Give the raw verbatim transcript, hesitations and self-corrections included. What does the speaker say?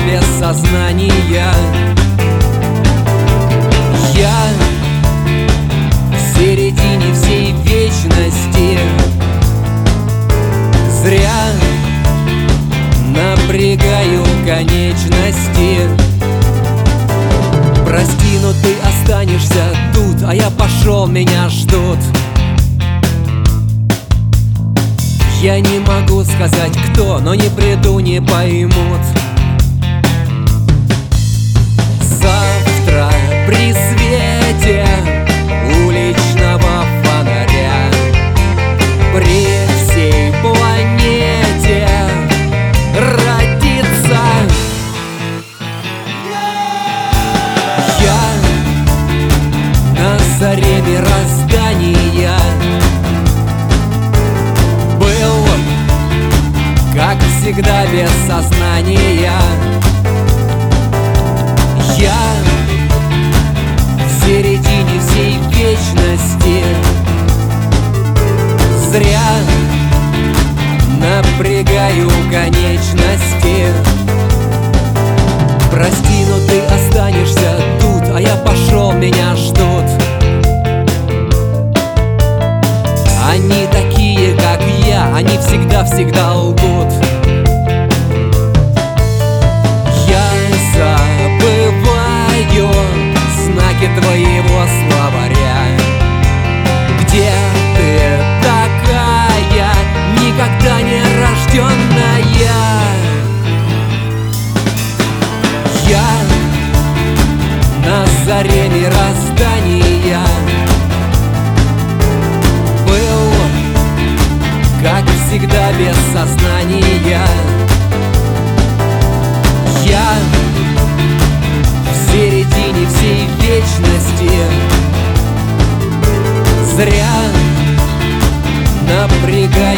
без сознания. Я в середине всей вечности зря напрягаю конечности. Прости, но ты останешься тут, а я пошел, меня ждут. Я не могу сказать кто, но не приду, не поймут. Завтра при свете уличного фонаря при всей планете родится я на заре мироздания. Был, как всегда, без сознания. Я в середине всей вечности зря напрягаю конечности. Прости, но ты останешься тут, а я пошел, меня ждут. Они такие, как я, они всегда-всегда лгут. Я забываю знаки твоего словаря. Где ты такая, никогда не рожденная? Я на заре мироздания был, как всегда, без сознания. Я в середине всей вечности зря напрягаю